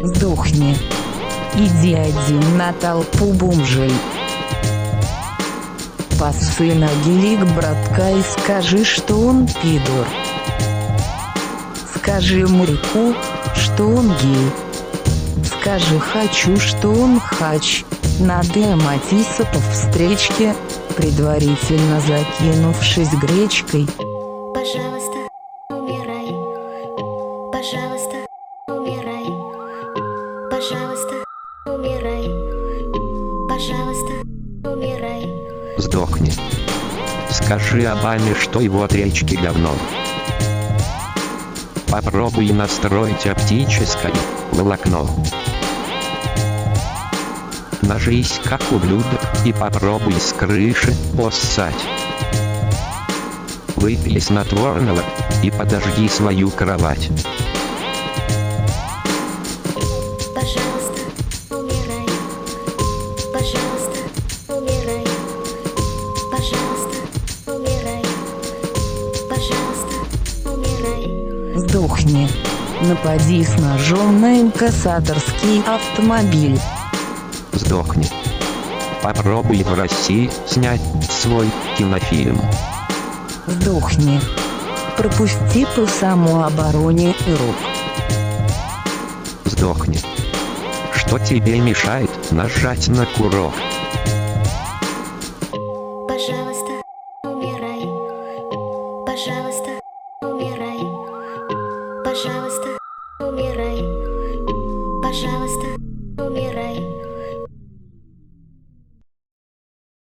Сдохни. Иди один на толпу бомжей. Поссы на гелик братка и скажи, что он пидор. Скажи мужику, что он гей. Скажи хочу, что он хач. Надо Матиса по встречке, предварительно закинувшись гречкой. Пожалуйста, умирай. Пожалуйста, умирай. Пожалуйста, умирай. Пожалуйста, умирай. Сдохни. Скажи Обаме, что его от речки говно. Попробуй настроить оптическое волокно. Нажись как ублюдок и попробуй с крыши поссать. Выпей снотворного и подожди свою кровать. Пожалуйста, умирай. Пожалуйста, умирай. Пожалуйста, умирай. Пожалуйста, умирай. Сдохни. Напади с ножом на инкассаторский автомобиль. Сдохни. Попробуй в России снять свой кинофильм. Сдохни. Пропусти по самообороне урок. Сдохни. Что тебе мешает нажать на курок? Пожалуйста, умирай. Пожалуйста, умирай. Пожалуйста, умирай. Пожалуйста, умирай.